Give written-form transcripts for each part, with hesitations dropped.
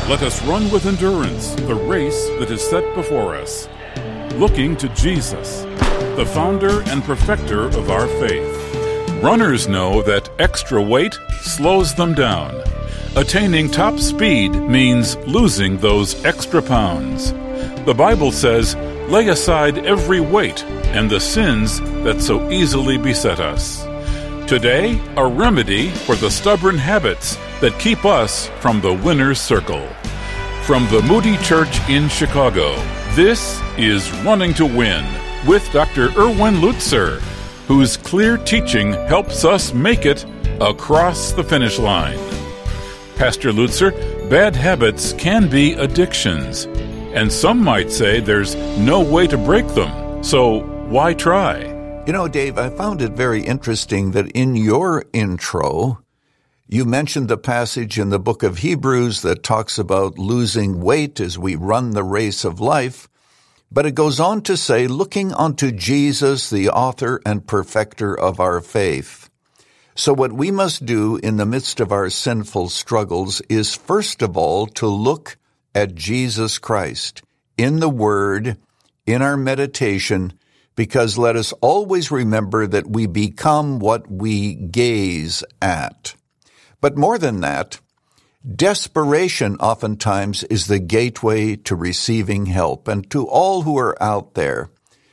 Let us run with endurance the race that is set before us, looking to Jesus, the founder and perfecter of our faith. Runners know that extra weight slows them down. Attaining top speed means losing those extra pounds. The Bible says, "Lay aside every weight and the sins that so easily beset us." Today, a remedy for the stubborn habits that keep us from the winner's circle. From the Moody Church in Chicago, this is Running to Win with Dr. Erwin Lutzer, whose clear teaching helps us make it across the finish line. Pastor Lutzer, bad habits can be addictions, and some might say there's no way to break them, so why try? You know, Dave, I found it very interesting that in your intro, you mentioned the passage in the book of Hebrews that talks about losing weight as we run the race of life, but it goes on to say, looking unto Jesus, the author and perfecter of our faith. So what we must do in the midst of our sinful struggles is, first of all, to look at Jesus Christ in the Word, in our meditation, because let us always remember that we become what we gaze at. But more than that, desperation oftentimes is the gateway to receiving help. And to all who are out there,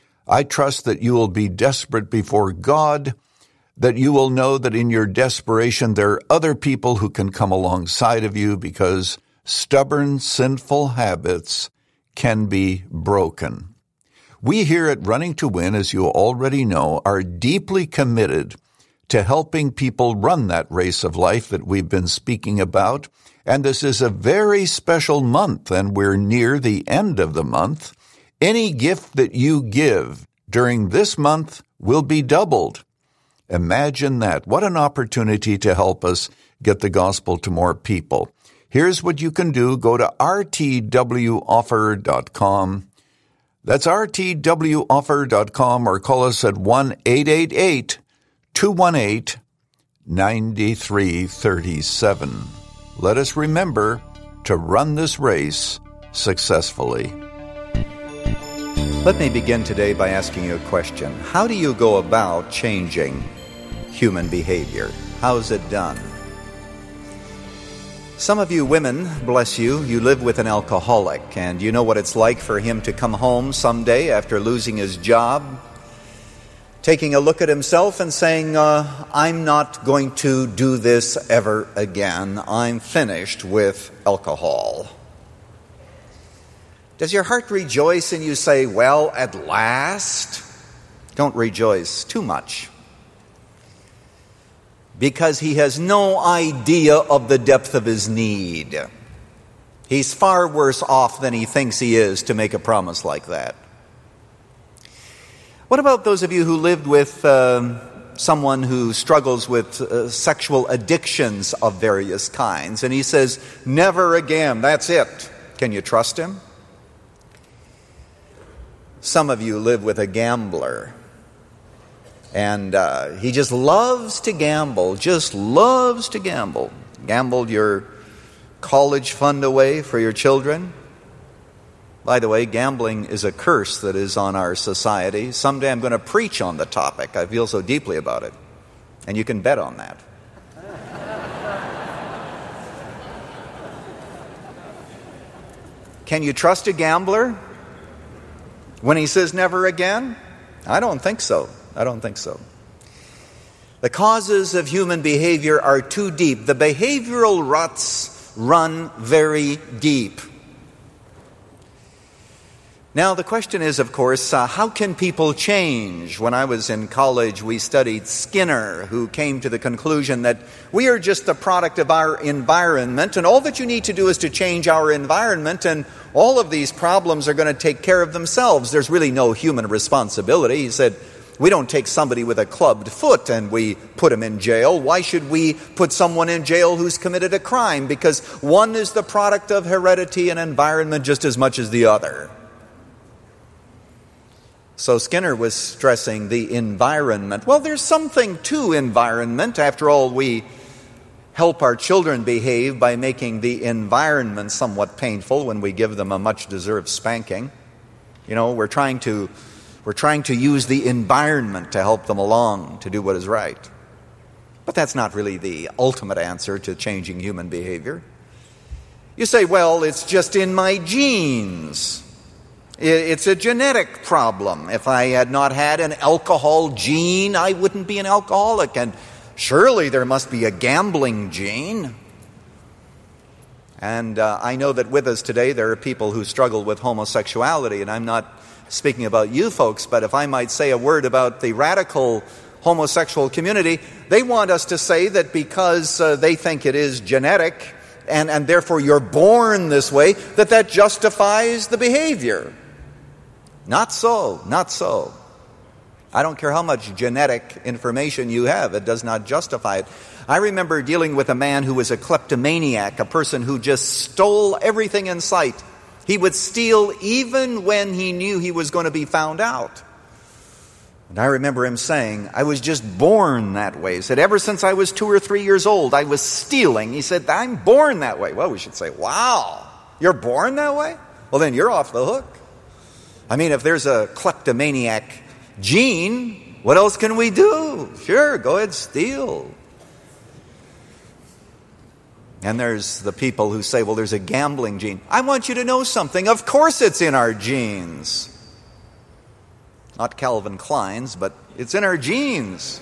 I trust that you will be desperate before God, that you will know that in your desperation there are other people who can come alongside of you, because stubborn, sinful habits can be broken. We here at Running to Win, as you already know, are deeply committed to helping people run that race of life that we've been speaking about. And this is a very special month, and we're near the end of the month. Any gift that you give during this month will be doubled. Imagine that. What an opportunity to help us get the gospel to more people. Here's what you can do. Go to rtwoffer.com. That's rtwoffer.com, or call us at 1-888-218-9337. Let us remember to run this race successfully. Let me begin today by asking you a question. How do you go about changing human behavior? How is it done? Some of you women, bless you, you live with an alcoholic, and you know what it's like for him to come home someday after losing his job, taking a look at himself and saying, I'm not going to do this ever again. I'm finished with alcohol. Does your heart rejoice and you say, well, at last? Don't rejoice too much, because he has no idea of the depth of his need. He's far worse off than he thinks he is to make a promise like that. What about those of you who lived with someone who struggles with sexual addictions of various kinds, and he says, never again, that's it? Can you trust him? Some of you live with a gambler, and he just loves to gamble, Gambled your college fund away for your children. By the way, gambling is a curse that is on our society. Someday I'm going to preach on the topic. I feel so deeply about it. And you can bet on that. Can you trust a gambler when he says never again? I don't think so. The causes of human behavior are too deep. The behavioral ruts run very deep. Now, the question is, of course, how can people change? When I was in college, we studied Skinner, who came to the conclusion that we are just the product of our environment, and all that you need to do is to change our environment, and all of these problems are going to take care of themselves. There's really no human responsibility. He said, we don't take somebody with a clubbed foot and we put him in jail. Why should we put someone in jail who's committed a crime? Because one is the product of heredity and environment just as much as the other. So Skinner was stressing the environment. Well, there's something to environment. After all, we help our children behave by making the environment somewhat painful when we give them a much-deserved spanking. You know, we're trying to use the environment to help them along to do what is right. But that's not really the ultimate answer to changing human behavior. You say, well, it's just in my genes. It's a genetic problem. If I had not had an alcohol gene, I wouldn't be an alcoholic. And surely there must be a gambling gene. And I know that with us today there are people who struggle with homosexuality. And I'm not speaking about you folks, but if I might say a word about the radical homosexual community, they want us to say that because they think it is genetic and therefore you're born this way, that justifies the behavior. Not so, not so. I don't care how much genetic information you have, it does not justify it. I remember dealing with a man who was a kleptomaniac, a person who just stole everything in sight. He would steal even when he knew he was going to be found out. And I remember him saying, I was just born that way. He said, ever since I was 2 or 3 years old, I was stealing. He said, I'm born that way. Well, we should say, wow, you're born that way? Well, then you're off the hook. I mean, if there's a kleptomaniac gene, what else can we do? Sure, go ahead, steal. And there's the people who say, well, there's a gambling gene. I want you to know something. Of course it's in our genes. Not Calvin Klein's, but it's in our genes.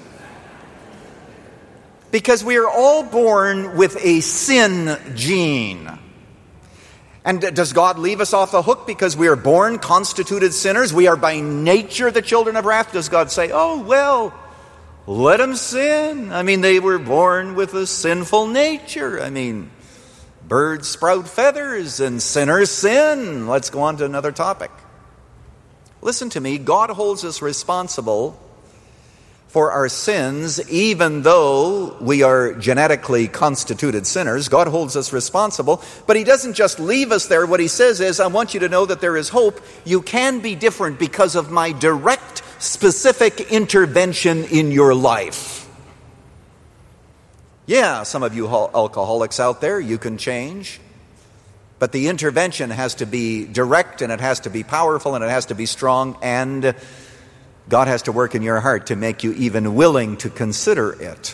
Because we are all born with a sin gene. And does God leave us off the hook because we are born constituted sinners? We are by nature the children of wrath. Does God say, oh, well, let them sin? I mean, they were born with a sinful nature. I mean, birds sprout feathers and sinners sin. Let's go on to another topic. Listen to me. God holds us responsible for our sins, even though we are genetically constituted sinners. God holds us responsible, but He doesn't just leave us there. What He says is, I want you to know that there is hope. You can be different because of my direct, specific intervention in your life. Yeah, some of you alcoholics out there, you can change. But the intervention has to be direct, and it has to be powerful, and it has to be strong, and God has to work in your heart to make you even willing to consider it.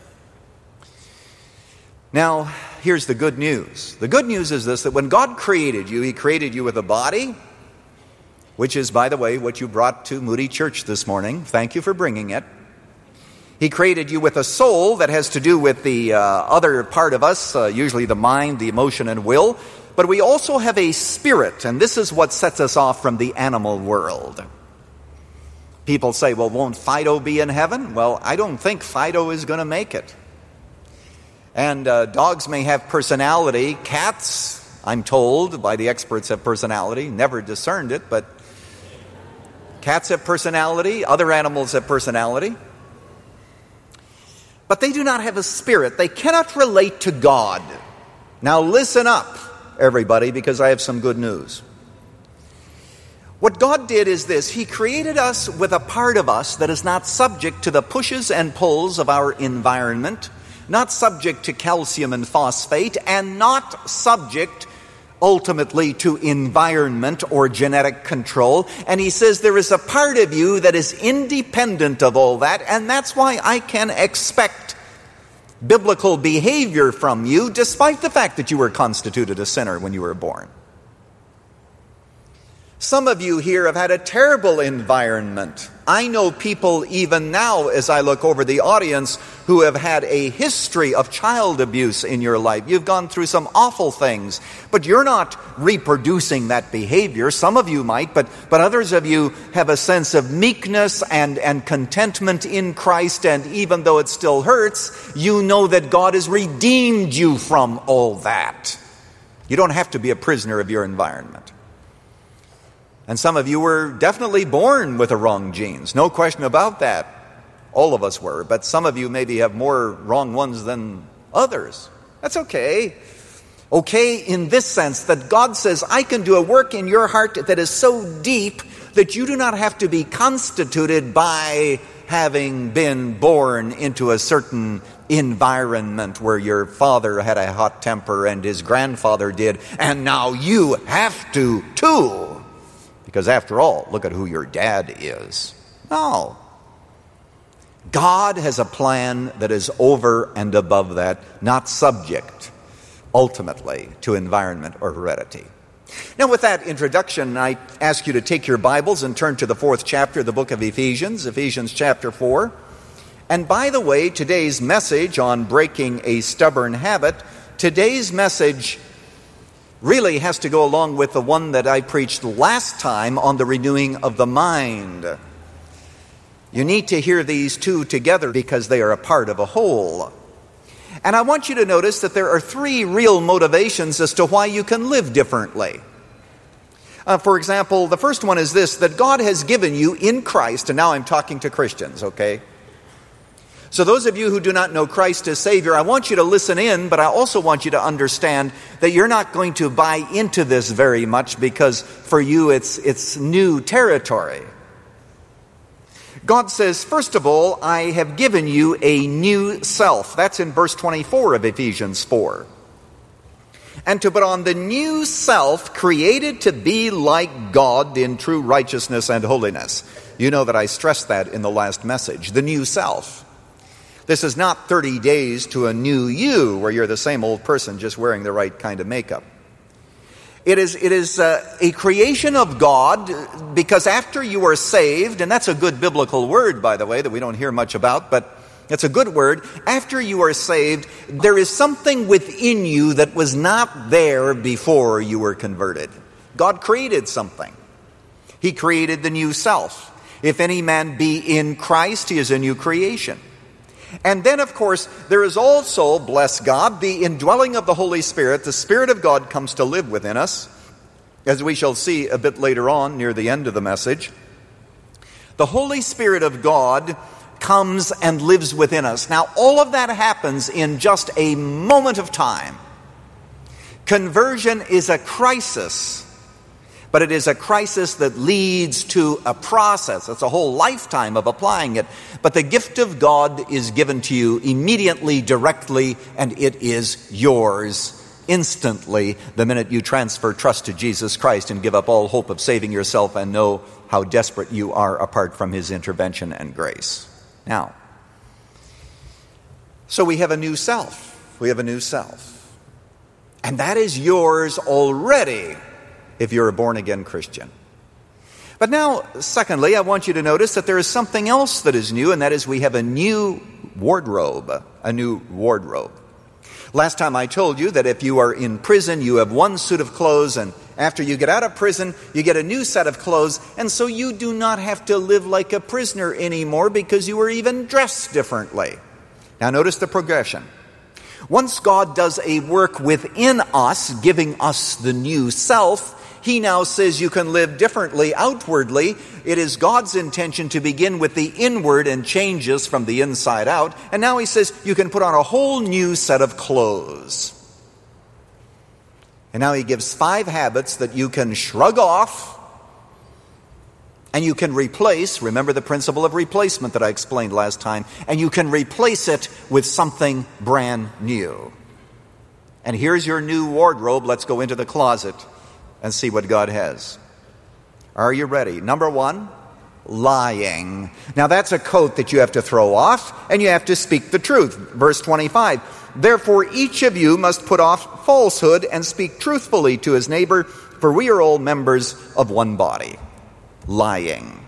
Now, here's the good news. The good news is this, that when God created you, He created you with a body, which is, by the way, what you brought to Moody Church this morning. Thank you for bringing it. He created you with a soul that has to do with the other part of us, usually the mind, the emotion, and will. But we also have a spirit, and this is what sets us off from the animal world. People say, well, won't Fido be in heaven? Well, I don't think Fido is going to make it. And dogs may have personality. Cats, I'm told by the experts, have personality. Never discerned it, but cats have personality. Other animals have personality. But they do not have a spirit. They cannot relate to God. Now listen up, everybody, because I have some good news. What God did is this. He created us with a part of us that is not subject to the pushes and pulls of our environment, not subject to calcium and phosphate, and not subject ultimately to environment or genetic control. And He says there is a part of you that is independent of all that, and that's why I can expect biblical behavior from you, despite the fact that you were constituted a sinner when you were born. Some of you here have had a terrible environment. I know people even now, as I look over the audience, who have had a history of child abuse in your life. You've gone through some awful things, but you're not reproducing that behavior. Some of you might, but others of you have a sense of meekness and contentment in Christ, and even though it still hurts, you know that God has redeemed you from all that. You don't have to be a prisoner of your environment. And some of you were definitely born with the wrong genes. No question about that. All of us were. But some of you maybe have more wrong ones than others. That's okay. Okay in this sense that God says, I can do a work in your heart that is so deep that you do not have to be constituted by having been born into a certain environment where your father had a hot temper and his grandfather did, and now you have to too. Because after all, look at who your dad is. No. God has a plan that is over and above that, not subject, ultimately, to environment or heredity. Now, with that introduction, I ask you to take your Bibles and turn to the 4th chapter of the book of Ephesians, Ephesians chapter 4. And by the way, today's message on breaking a stubborn habit, today's message really has to go along with the one that I preached last time on the renewing of the mind. You need to hear these two together because they are a part of a whole. And I want you to notice that there are 3 real motivations as to why you can live differently. For example, the first one is this, that God has given you in Christ, and now I'm talking to Christians, okay? So those of you who do not know Christ as Savior, I want you to listen in, but I also want you to understand that you're not going to buy into this very much because for you it's new territory. God says, first of all, I have given you a new self. That's in verse 24 of Ephesians 4. And to put on the new self, created to be like God in true righteousness and holiness. You know that I stressed that in the last message, the new self. This is not 30 days to a new you, where you're the same old person just wearing the right kind of makeup. It is a creation of God, because after you are saved, and that's a good biblical word, by the way, that we don't hear much about, but it's a good word. After you are saved, there is something within you that was not there before you were converted. God created something. He created the new self. If any man be in Christ, he is a new creation. And then, of course, there is also, bless God, the indwelling of the Holy Spirit. The Spirit of God comes to live within us, as we shall see a bit later on near the end of the message. The Holy Spirit of God comes and lives within us. Now, all of that happens in just a moment of time. Conversion is a crisis, but it is a crisis that leads to a process. It's a whole lifetime of applying it. But the gift of God is given to you immediately, directly, and it is yours instantly the minute you transfer trust to Jesus Christ and give up all hope of saving yourself and know how desperate you are apart from His intervention and grace. Now, so we have a new self. We have a new self. And that is yours already if you're a born-again Christian. But now, secondly, I want you to notice that there is something else that is new, and that is we have a new wardrobe. A new wardrobe. Last time I told you that if you are in prison, you have one suit of clothes, and after you get out of prison, you get a new set of clothes, and so you do not have to live like a prisoner anymore because you are even dressed differently. Now notice the progression. Once God does a work within us, giving us the new self, He now says you can live differently outwardly. It is God's intention to begin with the inward and change us from the inside out. And now He says you can put on a whole new set of clothes. And now He gives 5 habits that you can shrug off and you can replace. Remember the principle of replacement that I explained last time. And you can replace it with something brand new. And here's your new wardrobe. Let's go into the closet and see what God has. Are you ready? Number 1, lying. Now that's a coat that you have to throw off, and you have to speak the truth. Verse 25, therefore each of you must put off falsehood and speak truthfully to his neighbor, for we are all members of one body. Lying.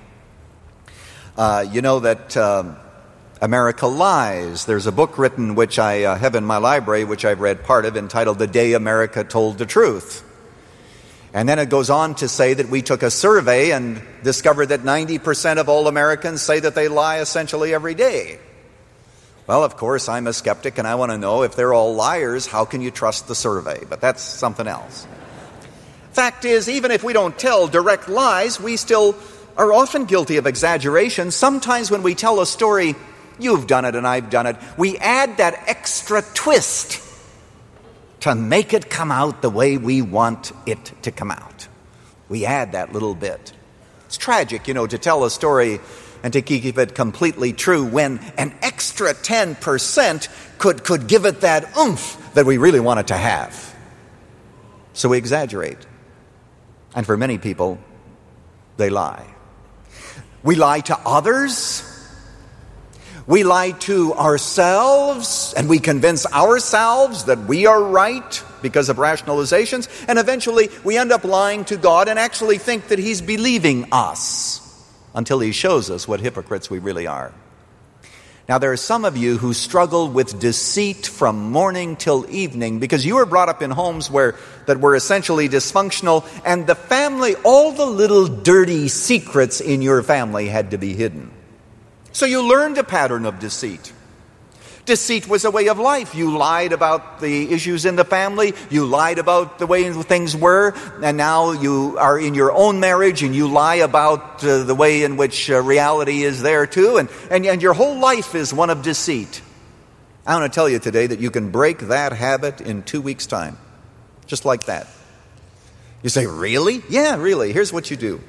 You know that America Lies. There's a book written which I have in my library, which I've read part of, entitled The Day America Told the Truth. And then it goes on to say that we took a survey and discovered that 90% of all Americans say that they lie essentially every day. Well, of course, I'm a skeptic and I want to know if they're all liars, how can you trust the survey? But that's something else. Fact is, even if we don't tell direct lies, we still are often guilty of exaggeration. Sometimes when we tell a story, you've done it and I've done it, we add that extra twist to make it come out the way we want it to come out. We add that little bit. It's tragic, to tell a story and to keep it completely true when an extra 10% could give it that oomph that we really want it to have. So we exaggerate. And for many people, they lie. We lie to others. We lie to ourselves, and we convince ourselves that we are right because of rationalizations, and eventually we end up lying to God and actually think that He's believing us until He shows us what hypocrites we really are. Now, there are some of you who struggle with deceit from morning till evening because you were brought up in homes that were essentially dysfunctional, and the family, all the little dirty secrets in your family had to be hidden. So you learned a pattern of deceit. Deceit was a way of life. You lied about the issues in the family. You lied about the way things were. And now you are in your own marriage and you lie about the way in which reality is there too. And your whole life is one of deceit. I want to tell you today that you can break that habit in 2 weeks' time. Just like that. You say, really? Yeah, really. Here's what you do.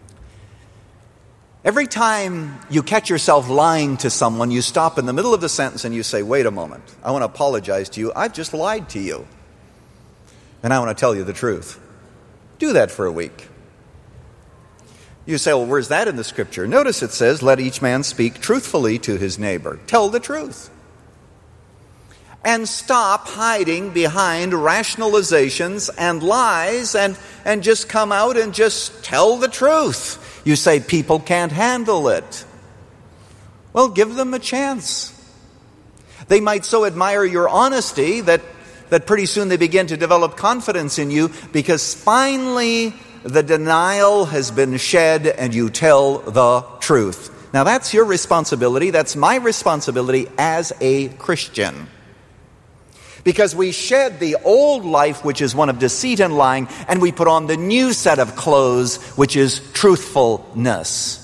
Every time you catch yourself lying to someone, you stop in the middle of the sentence and you say, wait a moment, I want to apologize to you. I've just lied to you. And I want to tell you the truth. Do that for a week. You say, well, where's that in the Scripture? Notice it says, let each man speak truthfully to his neighbor. Tell the truth. And stop hiding behind rationalizations and lies and just come out and just tell the truth. You say people can't handle it. Well, give them a chance. They might so admire your honesty that pretty soon they begin to develop confidence in you because finally the denial has been shed and you tell the truth. Now that's your responsibility. That's my responsibility as a Christian. Because we shed the old life, which is one of deceit and lying, and we put on the new set of clothes, which is truthfulness.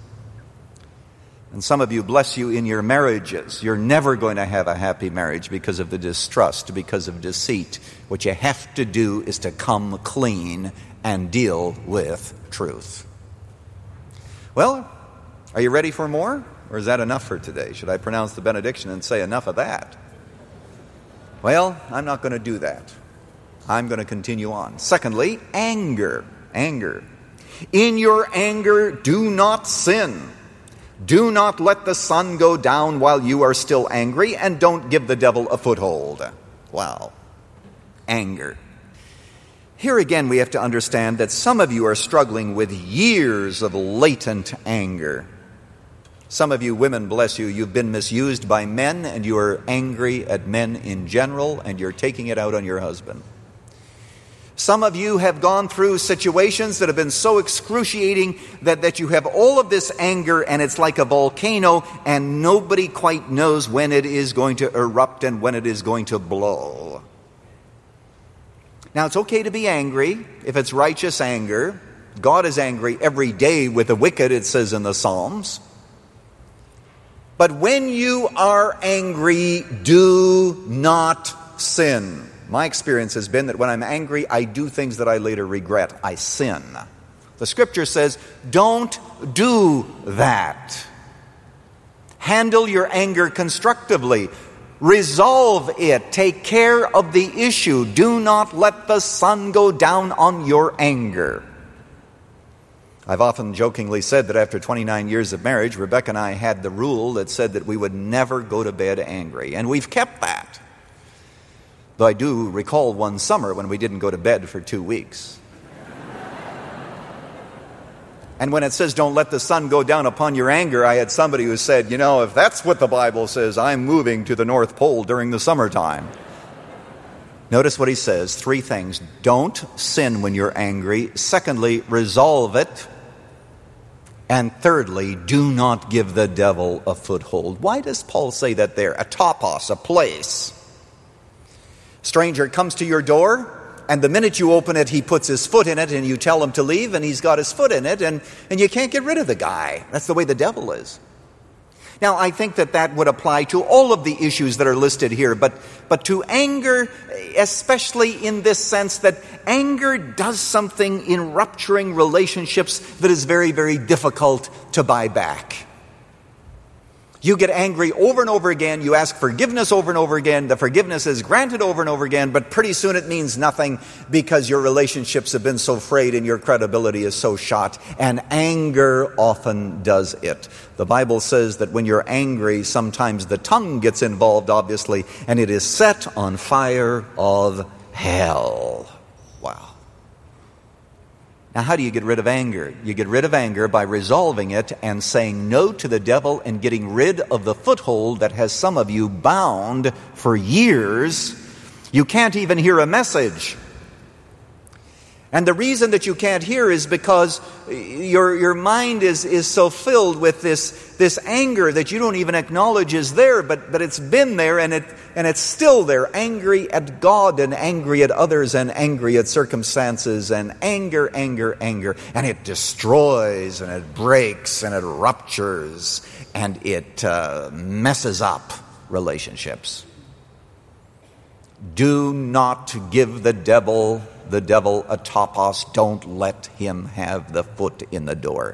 And some of you, bless you, in your marriages, you're never going to have a happy marriage because of the distrust, because of deceit. What you have to do is to come clean and deal with truth. Well, are you ready for more? Or is that enough for today? Should I pronounce the benediction and say enough of that? Well, I'm not going to do that. I'm going to continue on. Secondly, anger. Anger. In your anger, do not sin. Do not let the sun go down while you are still angry, and don't give the devil a foothold. Wow. Anger. Here again, we have to understand that some of you are struggling with years of latent anger. Some of you women, bless you, you've been misused by men and you are angry at men in general and you're taking it out on your husband. Some of you have gone through situations that have been so excruciating that you have all of this anger and it's like a volcano and nobody quite knows when it is going to erupt and when it is going to blow. Now, it's okay to be angry if it's righteous anger. God is angry every day with the wicked, it says in the Psalms. But when you are angry, do not sin. My experience has been that when I'm angry, I do things that I later regret. I sin. The Scripture says, don't do that. Handle your anger constructively. Resolve it. Take care of the issue. Do not let the sun go down on your anger. I've often jokingly said that after 29 years of marriage, Rebecca and I had the rule that said that we would never go to bed angry. And we've kept that. Though I do recall one summer when we didn't go to bed for 2 weeks. And when it says don't let the sun go down upon your anger, I had somebody who said, if that's what the Bible says, I'm moving to the North Pole during the summertime. Notice what he says, 3 things. Don't sin when you're angry. Secondly, resolve it. And thirdly, do not give the devil a foothold. Why does Paul say that there? A topos, a place. Stranger comes to your door, and the minute you open it, he puts his foot in it, and you tell him to leave, and he's got his foot in it, and you can't get rid of the guy. That's the way the devil is. Now, I think that would apply to all of the issues that are listed here, but to anger, especially in this sense that anger does something in rupturing relationships that is very, very difficult to buy back. You get angry over and over again. You ask forgiveness over and over again. The forgiveness is granted over and over again, but pretty soon it means nothing because your relationships have been so frayed and your credibility is so shot. And anger often does it. The Bible says that when you're angry, sometimes the tongue gets involved, obviously, and it is set on fire of hell. Wow. Now, how do you get rid of anger? You get rid of anger by resolving it and saying no to the devil and getting rid of the foothold that has some of you bound for years. You can't even hear a message. And the reason that you can't hear is because your mind is so filled with this anger that you don't even acknowledge is there, but it's been there and it's still there. Angry at God and angry at others and angry at circumstances and anger. And it destroys and it breaks and it ruptures and it messes up relationships. Do not give the devil a topos. Don't let him have the foot in the door.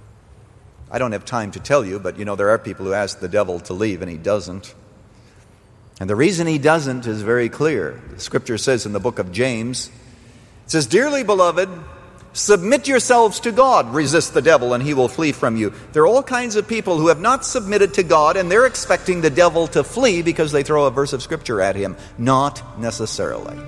I don't have time to tell you, but there are people who ask the devil to leave and he doesn't. And the reason he doesn't is very clear. The scripture says in the book of James, it says, "Dearly beloved, submit yourselves to God. Resist the devil and he will flee from you." There are all kinds of people who have not submitted to God and they're expecting the devil to flee because they throw a verse of scripture at him. Not necessarily.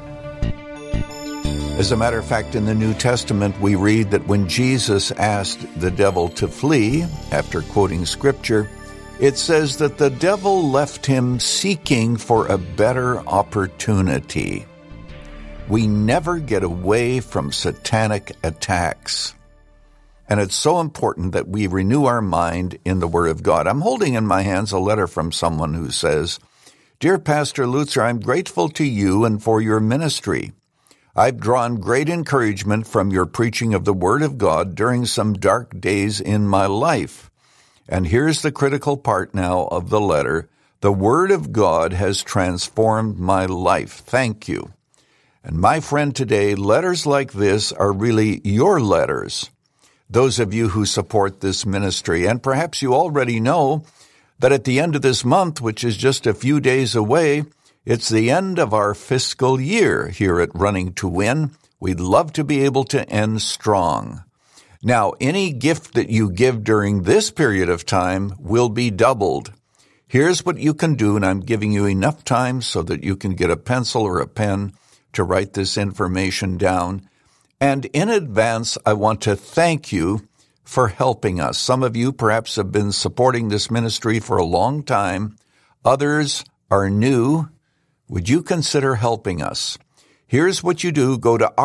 As a matter of fact, in the New Testament, we read that when Jesus asked the devil to flee, after quoting Scripture, it says that the devil left him seeking for a better opportunity. We never get away from satanic attacks. And it's so important that we renew our mind in the Word of God. I'm holding in my hands a letter from someone who says, "Dear Pastor Lutzer, I'm grateful to you and for your ministry. I've drawn great encouragement from your preaching of the Word of God during some dark days in my life." And here's the critical part now of the letter. "The Word of God has transformed my life. Thank you." And my friend, today, letters like this are really your letters. Those of you who support this ministry, and perhaps you already know that at the end of this month, which is just a few days away, it's the end of our fiscal year here at Running to Win. We'd love to be able to end strong. Now, any gift that you give during this period of time will be doubled. Here's what you can do, and I'm giving you enough time so that you can get a pencil or a pen to write this information down. And in advance, I want to thank you for helping us. Some of you perhaps have been supporting this ministry for a long time. Others are new. Would you consider helping us? Here's what you do. Go to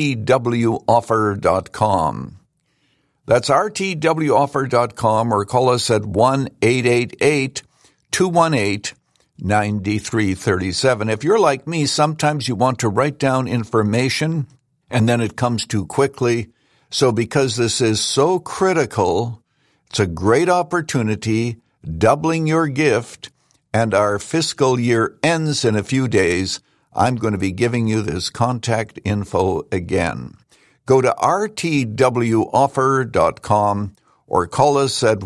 rtwoffer.com. That's rtwoffer.com, or call us at 1-888-218-9337. If you're like me, sometimes you want to write down information and then it comes too quickly. So because this is so critical, it's a great opportunity, doubling your gift, and our fiscal year ends in a few days. I'm going to be giving you this contact info again. Go to rtwoffer.com or call us at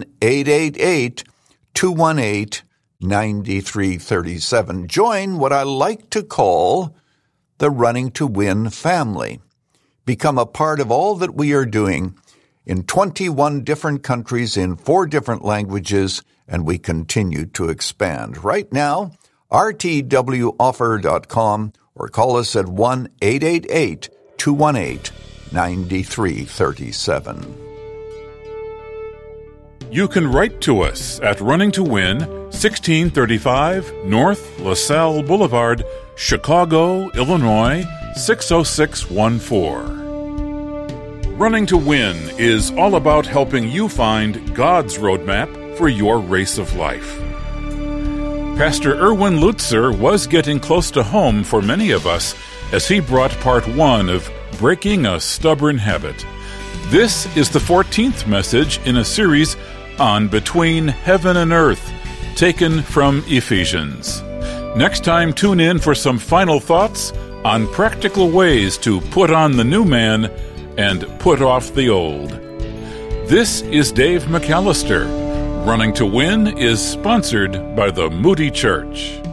1-888-218-9337. Join what I like to call the Running to Win family. Become a part of all that we are doing in 21 different countries in 4 different languages, and we continue to expand. Right now, rtwoffer.com or call us at 1-888-218-9337. You can write to us at Running to Win, 1635 North LaSalle Boulevard, Chicago, Illinois, 60614. Running to Win is all about helping you find God's roadmap for your race of life. Pastor Erwin Lutzer was getting close to home for many of us as he brought part 1 of Breaking a Stubborn Habit. This is the 14th message in a series on Between Heaven and Earth, taken from Ephesians. Next time, tune in for some final thoughts on practical ways to put on the new man and put off the old. This is Dave McAllister, Running to Win is sponsored by the Moody Church.